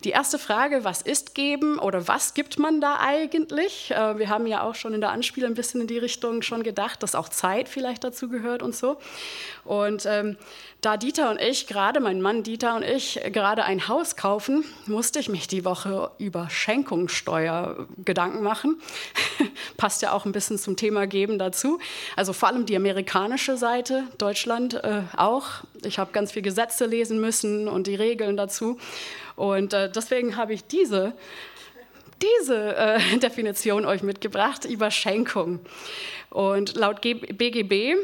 Die erste Frage, was ist geben oder was gibt man da eigentlich? Wir haben ja auch schon in der Anspielung ein bisschen in die Richtung schon gedacht, dass auch Zeit vielleicht dazu gehört und so. Und da Dieter und ich, gerade mein Mann Dieter und ich, gerade ein Haus kaufen, musste ich mich die Woche über Schenkungssteuer Gedanken machen. Passt ja auch ein bisschen zum Thema Geben dazu. Also vor allem die amerikanische Seite, Deutschland auch. Ich habe ganz viele Gesetze lesen müssen und die Regeln dazu. Und deswegen habe ich diese Definition euch mitgebracht über Schenkung. Und laut BGB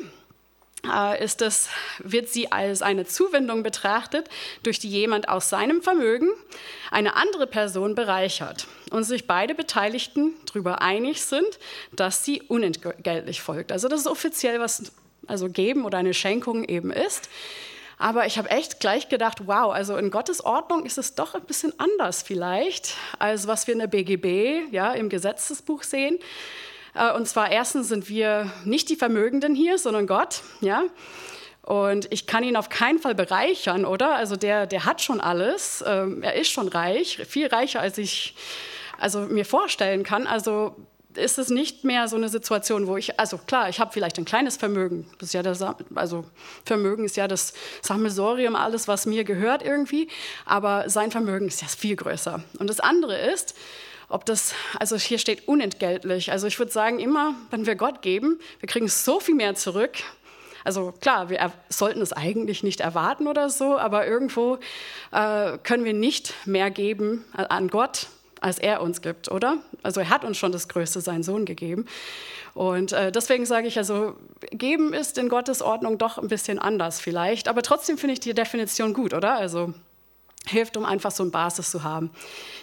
wird sie als eine Zuwendung betrachtet, durch die jemand aus seinem Vermögen eine andere Person bereichert und sich beide Beteiligten darüber einig sind, dass sie unentgeltlich folgt. Also das ist offiziell, was also Geben oder eine Schenkung eben ist. Aber ich habe echt gleich gedacht, wow, also in Gottes Ordnung ist es doch ein bisschen anders vielleicht, als was wir in der BGB, ja, im Gesetzesbuch sehen. Und zwar erstens sind wir nicht die Vermögenden hier, sondern Gott, ja. Und ich kann ihn auf keinen Fall bereichern, oder? Also der hat schon alles, er ist schon reich, viel reicher, als ich mir vorstellen kann. Also ist es nicht mehr so eine Situation, wo also klar, ich habe vielleicht ein kleines Vermögen. Das ist ja Vermögen ist ja das Sammelsurium, alles, was mir gehört irgendwie. Aber sein Vermögen ist ja viel größer. Und das andere ist, also hier steht unentgeltlich. Also ich würde sagen, immer, wenn wir Gott geben, wir kriegen so viel mehr zurück. Also klar, wir sollten es eigentlich nicht erwarten oder so, aber irgendwo können wir nicht mehr geben an Gott, als er uns gibt, oder? Also er hat uns schon das Größte, seinen Sohn, gegeben. Und deswegen sage ich, also geben ist in Gottes Ordnung doch ein bisschen anders vielleicht, aber trotzdem finde ich die Definition gut, oder? Also hilft, um einfach so eine Basis zu haben.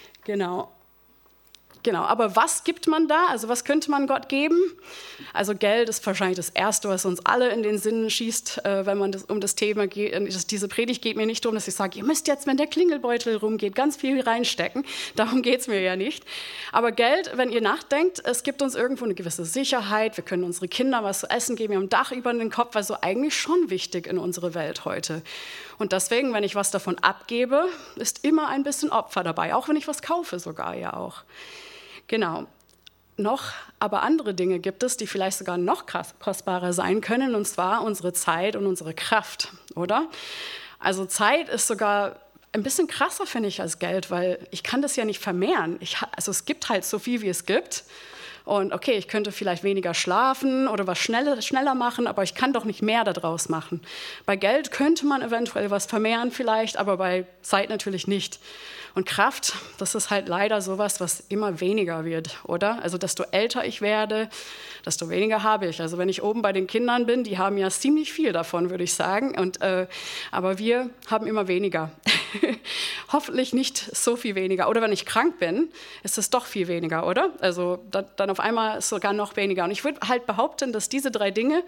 Genau, aber was gibt man da? Also was könnte man Gott geben? Also Geld ist wahrscheinlich das Erste, was uns alle in den Sinn schießt, wenn man um das Thema geht. Diese Predigt geht mir nicht darum, dass ich sage, ihr müsst jetzt, wenn der Klingelbeutel rumgeht, ganz viel reinstecken. Darum geht es mir ja nicht. Aber Geld, wenn ihr nachdenkt, es gibt uns irgendwo eine gewisse Sicherheit. Wir können unsere Kinder was zu essen geben, wir haben ein Dach über den Kopf, also eigentlich schon wichtig in unserer Welt heute. Und deswegen, wenn ich was davon abgebe, ist immer ein bisschen Opfer dabei, auch wenn ich was kaufe sogar ja auch. Genau. Noch aber andere Dinge gibt es, die vielleicht sogar noch kostbarer sein können, und zwar unsere Zeit und unsere Kraft, oder? Also Zeit ist sogar ein bisschen krasser, finde ich, als Geld, weil ich kann das ja nicht vermehren. Also es gibt halt so viel, wie es gibt. Und okay, ich könnte vielleicht weniger schlafen oder was schneller machen, aber ich kann doch nicht mehr daraus machen. Bei Geld könnte man eventuell was vermehren vielleicht, aber bei Zeit natürlich nicht. Und Kraft, das ist halt leider sowas, was immer weniger wird, oder? Also desto älter ich werde, desto weniger habe ich. Also wenn ich oben bei den Kindern bin, die haben ja ziemlich viel davon, würde ich sagen. Aber wir haben immer weniger. Hoffentlich nicht so viel weniger. Oder wenn ich krank bin, ist es doch viel weniger, oder? Also dann auf einmal sogar noch weniger. Und ich würde halt behaupten, dass diese 3 Dinge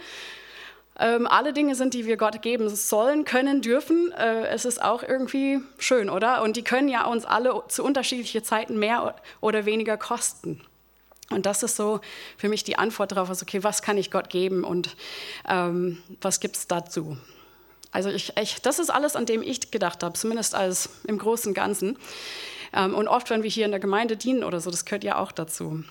alle Dinge sind, die wir Gott geben sollen, können, dürfen. Es ist auch irgendwie schön, oder? Und die können ja uns alle zu unterschiedlichen Zeiten mehr oder weniger kosten. Und das ist so für mich die Antwort darauf, also okay, was kann ich Gott geben und was gibt es dazu? Also das ist alles, an dem ich gedacht habe, zumindest als im Großen und Ganzen. Und oft, wenn wir hier in der Gemeinde dienen oder so, das gehört ja auch dazu.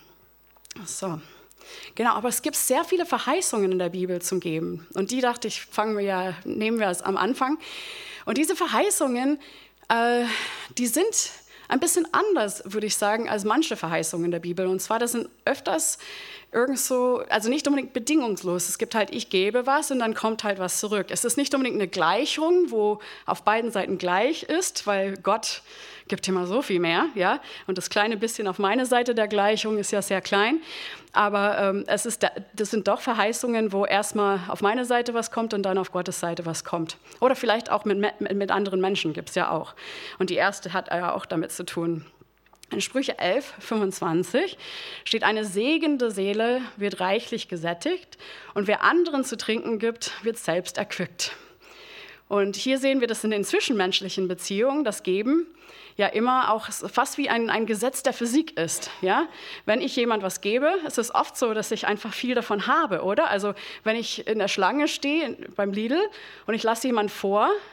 So. Genau, aber es gibt sehr viele Verheißungen in der Bibel zum Geben. Und die dachte ich, nehmen wir es am Anfang. Und diese Verheißungen, die sind ein bisschen anders, würde ich sagen, als manche Verheißungen in der Bibel. Und zwar, das sind öfters also nicht unbedingt bedingungslos. Es gibt halt, ich gebe was und dann kommt halt was zurück. Es ist nicht unbedingt eine Gleichung, wo auf beiden Seiten gleich ist, weil Gott gibt immer so viel mehr, ja. Und das kleine bisschen auf meiner Seite der Gleichung ist ja sehr klein. Aber das sind doch Verheißungen, wo erstmal auf meine Seite was kommt und dann auf Gottes Seite was kommt. Oder vielleicht auch mit anderen Menschen gibt es ja auch. Und die erste hat ja auch damit zu tun. In Sprüche 11, 25 steht, eine segnende Seele wird reichlich gesättigt und wer anderen zu trinken gibt, wird selbst erquickt. Und hier sehen wir das in den zwischenmenschlichen Beziehungen, das Geben ja immer auch fast wie ein Gesetz der Physik ist. Ja? Wenn ich jemand was gebe, ist es oft so, dass ich einfach viel davon habe, oder? Also wenn ich in der Schlange stehe beim Lidl und ich lasse jemanden vor,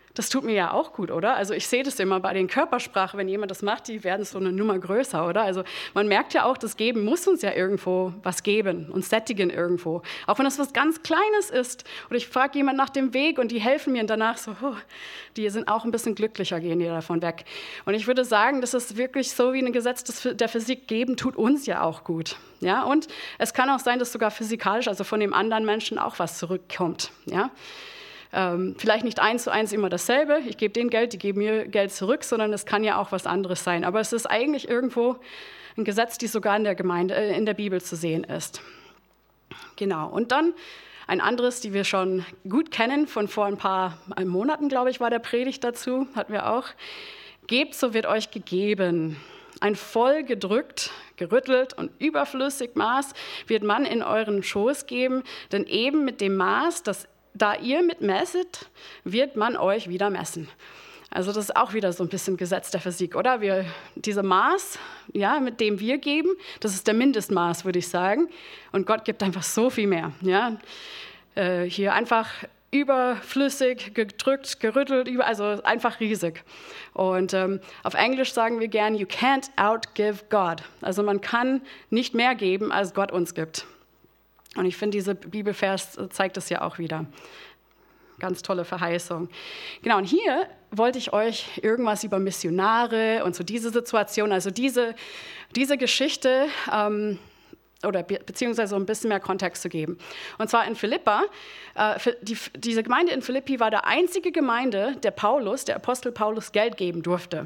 Das tut mir ja auch gut, oder? Also ich sehe das immer bei den Körpersprachen, wenn jemand das macht, die werden so eine Nummer größer, oder? Also man merkt ja auch, das Geben muss uns ja irgendwo was geben und sättigen irgendwo. Auch wenn das was ganz Kleines ist. Oder ich frage jemand nach dem Weg und die helfen mir und danach so, die sind auch ein bisschen glücklicher, gehen die davon weg. Und ich würde sagen, das ist wirklich so wie ein Gesetz der Physik, Geben tut uns ja auch gut. Ja? Und es kann auch sein, dass sogar physikalisch, also von dem anderen Menschen auch was zurückkommt. Ja? Vielleicht nicht 1:1 immer dasselbe, ich gebe denen Geld, die geben mir Geld zurück, sondern es kann ja auch was anderes sein. Aber es ist eigentlich irgendwo ein Gesetz, das sogar in der Gemeinde, in der Bibel zu sehen ist. Genau, und dann ein anderes, die wir schon gut kennen, von vor ein paar Monaten, glaube ich, war der Predigt dazu, hatten wir auch. Gebt, so wird euch gegeben. Ein voll gedrückt, gerüttelt und überflüssig Maß wird man in euren Schoß geben, denn eben mit dem Maß, das da ihr mit messet, wird man euch wieder messen. Also das ist auch wieder so ein bisschen Gesetz der Physik, oder? Diese Maß, ja, mit dem wir geben, das ist der Mindestmaß, würde ich sagen. Und Gott gibt einfach so viel mehr. Ja? Hier einfach überflüssig, gedrückt, gerüttelt, also einfach riesig. Und auf Englisch sagen wir gern, you can't outgive God. Also man kann nicht mehr geben, als Gott uns gibt. Und ich finde, dieser Bibelvers zeigt das ja auch wieder. Ganz tolle Verheißung. Genau, und hier wollte ich euch irgendwas über Missionare und so diese Situation, also diese Geschichte oder beziehungsweise ein bisschen mehr Kontext zu geben. Und zwar in Philippa, diese Gemeinde in Philippi war der einzige Gemeinde, der Apostel Paulus Geld geben durfte.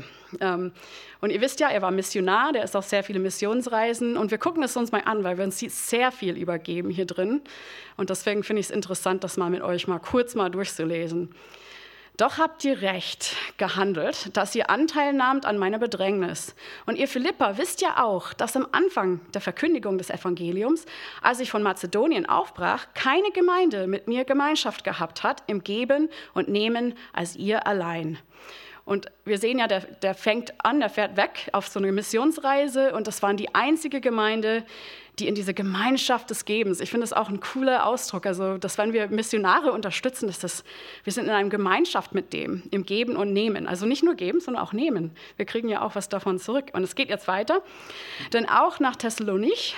Und ihr wisst ja, er war Missionar, der ist auf sehr viele Missionsreisen und wir gucken es uns mal an, weil wir uns sehr viel übergeben hier drin. Und deswegen finde ich es interessant, das mal mit euch kurz durchzulesen. Doch habt ihr recht gehandelt, dass ihr Anteil nahmt an meiner Bedrängnis. Und ihr Philipper wisst ja auch, dass am Anfang der Verkündigung des Evangeliums, als ich von Mazedonien aufbrach, keine Gemeinde mit mir Gemeinschaft gehabt hat im Geben und Nehmen als ihr allein. Und wir sehen ja, der fährt weg auf so eine Missionsreise und das waren die einzige Gemeinde, die in diese Gemeinschaft des Gebens, ich finde das auch ein cooler Ausdruck, also dass wenn wir Missionare unterstützen, wir sind in einer Gemeinschaft mit dem, im Geben und Nehmen. Also nicht nur geben, sondern auch nehmen. Wir kriegen ja auch was davon zurück. Und es geht jetzt weiter. Denn auch nach Thessalonich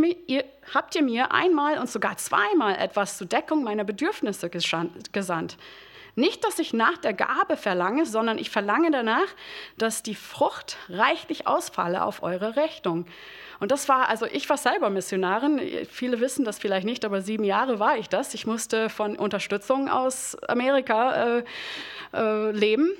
habt ihr mir einmal und sogar zweimal etwas zur Deckung meiner Bedürfnisse gesandt. Nicht, dass ich nach der Gabe verlange, sondern ich verlange danach, dass die Frucht reichlich ausfalle auf eure Rechnung. Und ich war selber Missionarin, viele wissen das vielleicht nicht, aber 7 Jahre war ich das. Ich musste von Unterstützung aus Amerika leben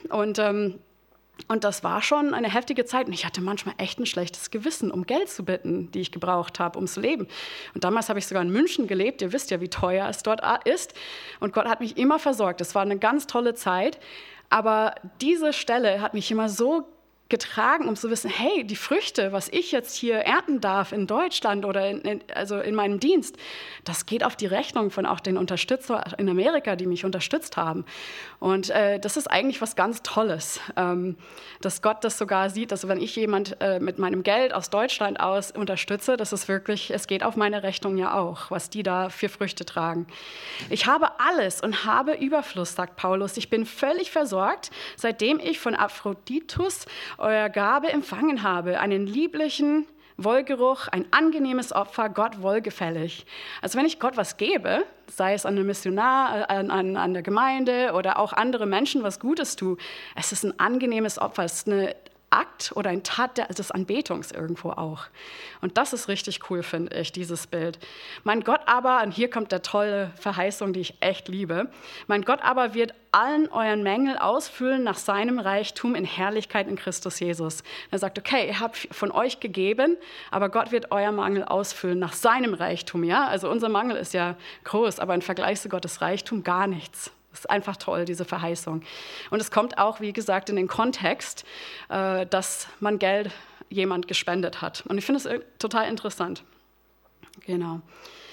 und das war schon eine heftige Zeit. Und ich hatte manchmal echt ein schlechtes Gewissen, um Geld zu bitten, die ich gebraucht habe, ums Leben. Und damals habe ich sogar in München gelebt. Ihr wisst ja, wie teuer es dort ist. Und Gott hat mich immer versorgt. Das war eine ganz tolle Zeit. Aber diese Stelle hat mich immer so getragen, um zu wissen, hey, die Früchte, was ich jetzt hier ernten darf in Deutschland oder in meinem Dienst, das geht auf die Rechnung von auch den Unterstützern in Amerika, die mich unterstützt haben. Und das ist eigentlich was ganz Tolles, dass Gott das sogar sieht, dass wenn ich jemand mit meinem Geld aus Deutschland aus unterstütze, das ist wirklich, es geht auf meine Rechnung ja auch, was die da für Früchte tragen. Ich habe alles und habe Überfluss, sagt Paulus. Ich bin völlig versorgt, seitdem ich von Aphroditus euer Gabe empfangen habe, einen lieblichen Wohlgeruch, ein angenehmes Opfer, Gott wohlgefällig. Also wenn ich Gott was gebe, sei es an einem Missionar, an der Gemeinde oder auch andere Menschen was Gutes tue, es ist ein angenehmes Opfer, es ist eine Akt oder ein Tat des Anbetungs irgendwo auch. Und das ist richtig cool, finde ich, dieses Bild. Mein Gott aber, und hier kommt der tolle Verheißung, die ich echt liebe, mein Gott aber wird allen euren Mängel ausfüllen nach seinem Reichtum in Herrlichkeit in Christus Jesus. Er sagt, okay, ihr habt von euch gegeben, aber Gott wird euer Mangel ausfüllen nach seinem Reichtum. Ja? Also unser Mangel ist ja groß, aber im Vergleich zu Gottes Reichtum gar nichts. Das ist einfach toll, diese Verheißung. Und es kommt auch, wie gesagt, in den Kontext, dass man Geld jemand gespendet hat. Und ich finde es total interessant. Genau.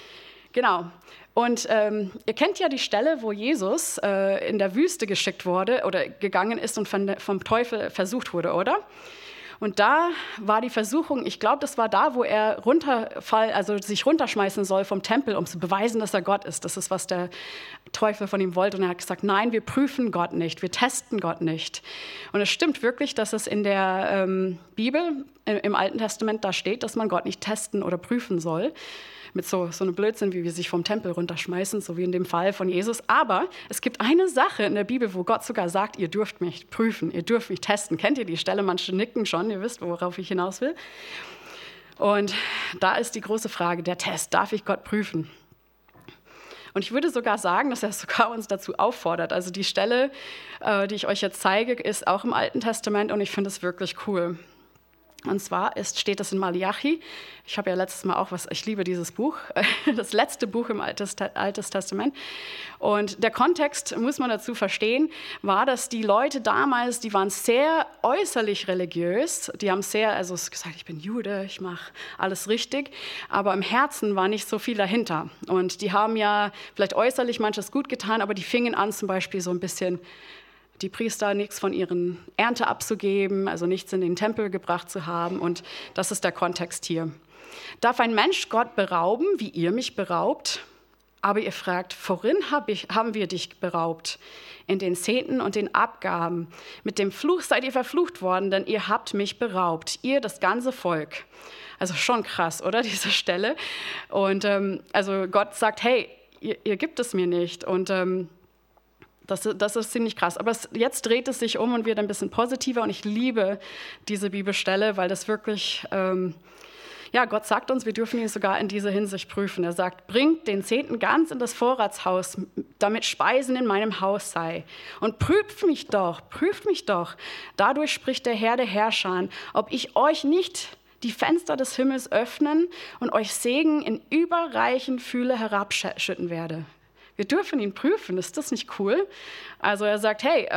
Und ihr kennt ja die Stelle, wo Jesus in der Wüste geschickt wurde oder gegangen ist und vom Teufel versucht wurde, oder? Und da war die Versuchung, ich glaube, das war da, wo er sich runterschmeißen soll vom Tempel, um zu beweisen, dass er Gott ist. Das ist, was der Teufel von ihm wollte. Und er hat gesagt, nein, wir prüfen Gott nicht, wir testen Gott nicht. Und es stimmt wirklich, dass es in der Bibel, im Alten Testament, da steht, dass man Gott nicht testen oder prüfen soll. Mit so einem Blödsinn, wie wir sich vom Tempel runterschmeißen, so wie in dem Fall von Jesus. Aber es gibt eine Sache in der Bibel, wo Gott sogar sagt, ihr dürft mich prüfen, ihr dürft mich testen. Kennt ihr die Stelle? Manche nicken schon, ihr wisst, worauf ich hinaus will. Und da ist die große Frage, der Test, darf ich Gott prüfen? Und ich würde sogar sagen, dass er sogar uns dazu auffordert. Also die Stelle, die ich euch jetzt zeige, ist auch im Alten Testament und ich finde es wirklich cool. Und zwar steht das in Malachi. Ich habe ja letztes Mal auch ich liebe dieses Buch, das letzte Buch im Altes Testament. Und der Kontext, muss man dazu verstehen, war, dass die Leute damals, die waren sehr äußerlich religiös. Die haben gesagt, ich bin Jude, ich mache alles richtig. Aber im Herzen war nicht so viel dahinter. Und die haben ja vielleicht äußerlich manches gut getan, aber die fingen an zum Beispiel so ein bisschen die Priester nichts von ihren Ernte abzugeben, also nichts in den Tempel gebracht zu haben. Und das ist der Kontext hier. Darf ein Mensch Gott berauben, wie ihr mich beraubt? Aber ihr fragt, worin haben wir dich beraubt? In den Zehnten und den Abgaben. Mit dem Fluch seid ihr verflucht worden, denn ihr habt mich beraubt, ihr, das ganze Volk. Also schon krass, oder, diese Stelle? Und also Gott sagt, hey, ihr gibt es mir nicht. Und das ist ziemlich krass. Aber jetzt dreht es sich um und wird ein bisschen positiver. Und ich liebe diese Bibelstelle, weil das wirklich, Gott sagt uns, wir dürfen ihn sogar in dieser Hinsicht prüfen. Er sagt, bringt den Zehnten ganz in das Vorratshaus, damit Speisen in meinem Haus sei. Und prüft mich doch. Dadurch spricht der Herr der Herrscher, ob ich euch nicht die Fenster des Himmels öffnen und euch Segen in überreichen Fülle herabschütten werde. Wir dürfen ihn prüfen, ist das nicht cool? Also er sagt, hey,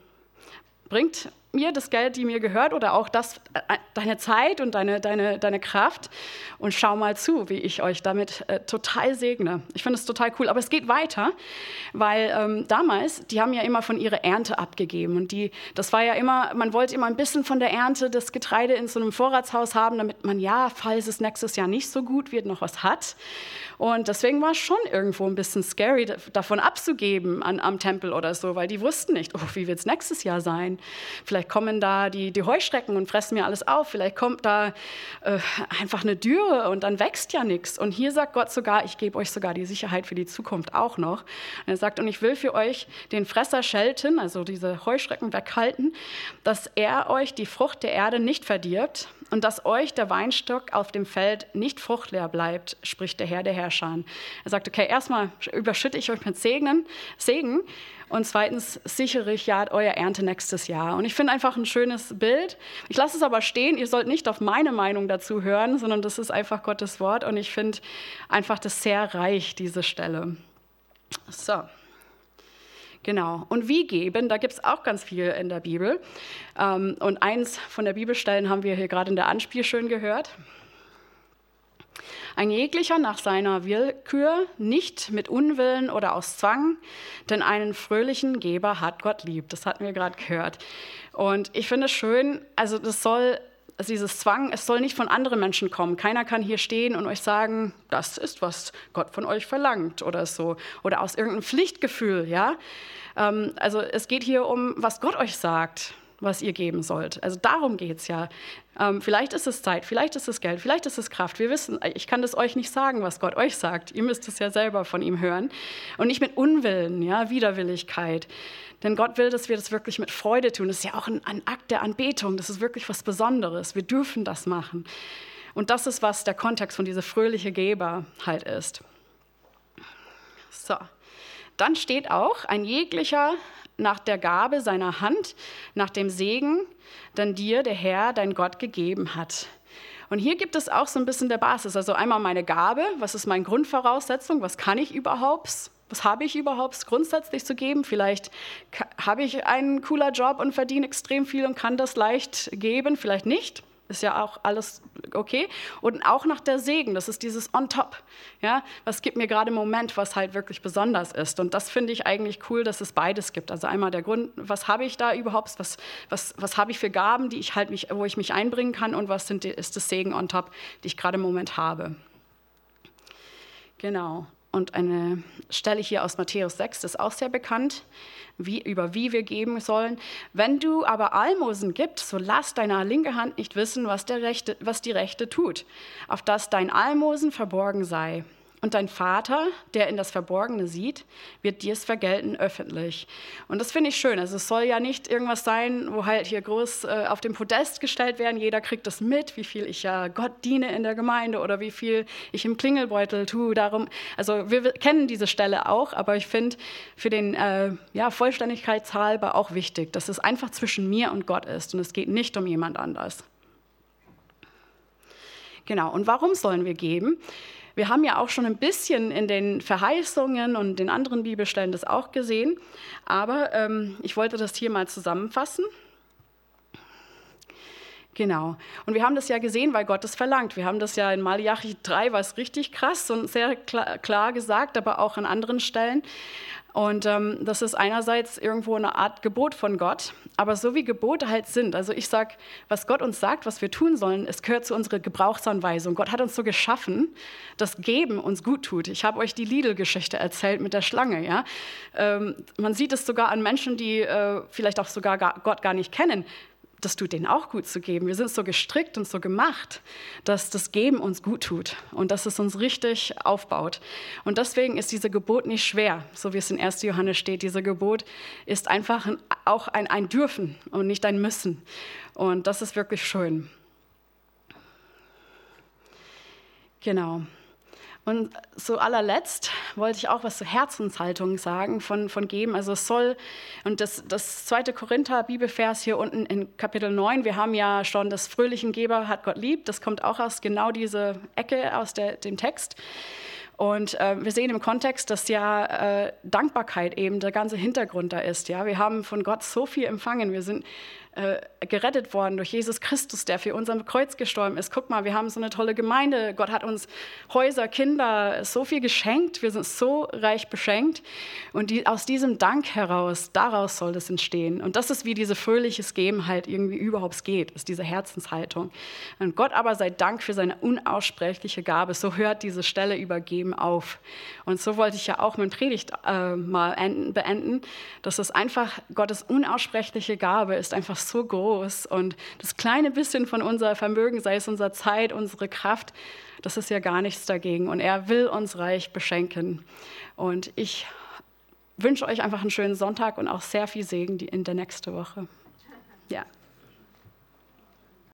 bringt mir das Geld, die mir gehört, oder auch deine Zeit und deine Kraft und schau mal zu, wie ich euch damit total segne. Ich finde es total cool, aber es geht weiter, weil damals, die haben ja immer von ihrer Ernte abgegeben und das war ja immer, man wollte immer ein bisschen von der Ernte das Getreide in so einem Vorratshaus haben, damit man falls es nächstes Jahr nicht so gut wird, noch was hat. Und deswegen war es schon irgendwo ein bisschen scary, davon abzugeben am Tempel oder so, weil die wussten nicht, wie wird es nächstes Jahr sein? Vielleicht kommen da die Heuschrecken und fressen mir alles auf. Vielleicht kommt da einfach eine Dürre und dann wächst ja nichts. Und hier sagt Gott sogar, ich gebe euch sogar die Sicherheit für die Zukunft auch noch. Und er sagt, und ich will für euch den Fresser schelten, also diese Heuschrecken weghalten, dass er euch die Frucht der Erde nicht verdirbt und dass euch der Weinstock auf dem Feld nicht fruchtleer bleibt, spricht der Herr der Herrscher. Er sagt, okay, erstmal überschütte ich euch mit Segen und zweitens sichere ich euer Ernte nächstes Jahr. Und ich finde einfach ein schönes Bild. Ich lasse es aber stehen, ihr sollt nicht auf meine Meinung dazu hören, sondern das ist einfach Gottes Wort und ich finde einfach das sehr reich, diese Stelle. So. Genau. Und wie geben, da gibt es auch ganz viel in der Bibel. Und eins von der Bibelstellen haben wir hier gerade in der Anspiel schön gehört. Ein jeglicher nach seiner Willkür, nicht mit Unwillen oder aus Zwang, denn einen fröhlichen Geber hat Gott lieb. Das hatten wir gerade gehört. Und ich finde es schön, also dieses Zwang, es soll nicht von anderen Menschen kommen. Keiner kann hier stehen und euch sagen, das ist, was Gott von euch verlangt oder so. Oder aus irgendeinem Pflichtgefühl, ja. Also es geht hier um, was Gott euch sagt, was ihr geben sollt. Also darum geht es ja. Vielleicht ist es Zeit, vielleicht ist es Geld, vielleicht ist es Kraft. Wir wissen, ich kann das euch nicht sagen, was Gott euch sagt. Ihr müsst es ja selber von ihm hören. Und nicht mit Unwillen, ja, Widerwilligkeit. Denn Gott will, dass wir das wirklich mit Freude tun. Das ist ja auch ein Akt der Anbetung. Das ist wirklich was Besonderes. Wir dürfen das machen. Und das ist, was der Kontext von dieser fröhliche Geber halt ist. So. Dann steht auch, ein jeglicher nach der Gabe seiner Hand, nach dem Segen, den dir der Herr, dein Gott, gegeben hat. Und hier gibt es auch so ein bisschen der Basis. Also einmal meine Gabe, was ist meine Grundvoraussetzung, was kann ich überhaupt, was habe ich überhaupt grundsätzlich zu geben? Vielleicht habe ich einen cooler Job und verdiene extrem viel und kann das leicht geben, vielleicht nicht. Ist ja auch alles okay. Und auch nach der Segen, das ist dieses on top. Ja? Was gibt mir gerade im Moment, was halt wirklich besonders ist. Und das finde ich eigentlich cool, dass es beides gibt. Also einmal der Grund, was habe ich da überhaupt, was habe ich für Gaben, wo ich mich einbringen kann und ist das Segen on top, die ich gerade im Moment habe. Genau. Und eine Stelle hier aus Matthäus 6 ist auch sehr bekannt, über wie wir geben sollen. Wenn du aber Almosen gibst, so lass deine linke Hand nicht wissen, was die rechte tut, auf dass dein Almosen verborgen sei. Und dein Vater, der in das Verborgene sieht, wird dir es vergelten öffentlich. Und das finde ich schön. Also es soll ja nicht irgendwas sein, wo halt hier groß auf dem Podest gestellt werden. Jeder kriegt das mit, wie viel ich ja Gott diene in der Gemeinde oder wie viel ich im Klingelbeutel tue. Also wir kennen diese Stelle auch, aber ich finde für den Vollständigkeitshalber auch wichtig, dass es einfach zwischen mir und Gott ist und es geht nicht um jemand anders. Genau. Und warum sollen wir geben? Wir haben ja auch schon ein bisschen in den Verheißungen und den anderen Bibelstellen das auch gesehen, aber ich wollte das hier mal zusammenfassen. Genau. Und wir haben das ja gesehen, weil Gott es verlangt. Wir haben das ja in Malachi 3, war es richtig krass und sehr klar gesagt, aber auch an anderen Stellen. Und das ist einerseits irgendwo eine Art Gebot von Gott, aber so wie Gebote halt sind. Also ich sage, was Gott uns sagt, was wir tun sollen, es gehört zu unserer Gebrauchsanweisung. Gott hat uns so geschaffen, dass Geben uns gut tut. Ich habe euch die Lidl-Geschichte erzählt mit der Schlange. Ja? Man sieht es sogar an Menschen, die vielleicht auch sogar Gott gar nicht kennen. Das tut denen auch gut zu geben. Wir sind so gestrickt und so gemacht, dass das Geben uns gut tut und dass es uns richtig aufbaut. Und deswegen ist diese Gebot nicht schwer, so wie es in 1. Johannes steht. Diese Gebot ist einfach auch ein Dürfen und nicht ein Müssen. Und das ist wirklich schön. Genau. Und zu allerletzt wollte ich auch was zur Herzenshaltung sagen von Geben. Also es soll, und das 2. Korinther Bibelvers hier unten in Kapitel 9, wir haben ja schon das fröhlichen Geber hat Gott lieb, das kommt auch aus genau diese Ecke aus dem Text. Und wir sehen im Kontext, dass ja Dankbarkeit eben der ganze Hintergrund da ist. Ja? Wir haben von Gott so viel empfangen, wir sind gerettet worden durch Jesus Christus, der für uns am Kreuz gestorben ist. Guck mal, wir haben so eine tolle Gemeinde. Gott hat uns Häuser, Kinder, so viel geschenkt. Wir sind so reich beschenkt. Und aus diesem Dank daraus soll das entstehen. Und das ist, wie dieses fröhliches Geben halt irgendwie überhaupt geht, ist diese Herzenshaltung. Und Gott aber sei Dank für seine unaussprechliche Gabe. So hört diese Stelle über Geben auf. Und so wollte ich ja auch meine Predigt mal beenden, dass es einfach, Gottes unaussprechliche Gabe ist einfach so groß und das kleine bisschen von unser Vermögen, sei es unsere Zeit, unsere Kraft, das ist ja gar nichts dagegen und er will uns reich beschenken und ich wünsche euch einfach einen schönen Sonntag und auch sehr viel Segen in der nächsten Woche. Ja.